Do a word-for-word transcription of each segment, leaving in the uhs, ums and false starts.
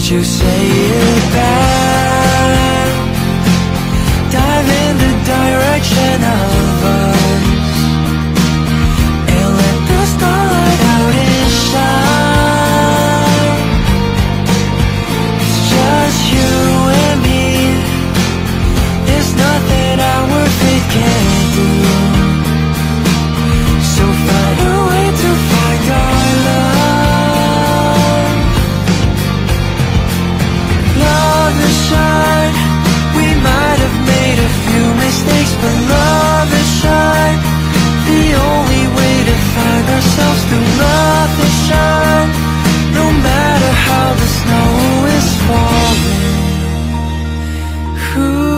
you say it back? Dive in the direction of us and let the starlight out and shine. It's just you and me. There's nothing our worth it can't do. So find a way to find our love. Love is shine. We might have made a few mistakes, but love is shine. The only way to find ourselves through love is shine. No matter how the snow is falling. Ooh.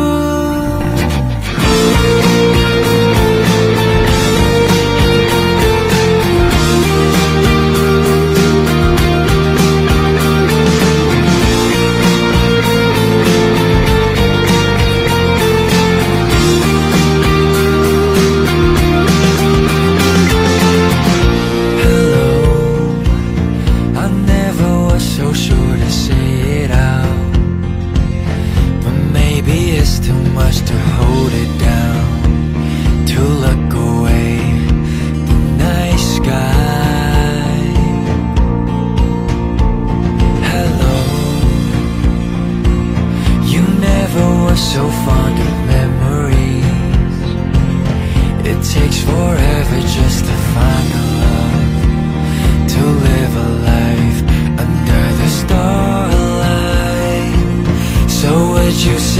To hold it down, to look away the night sky. Hello, you never were so fond of memories. It takes forever just to find a love, to live a life under the starlight. So would you say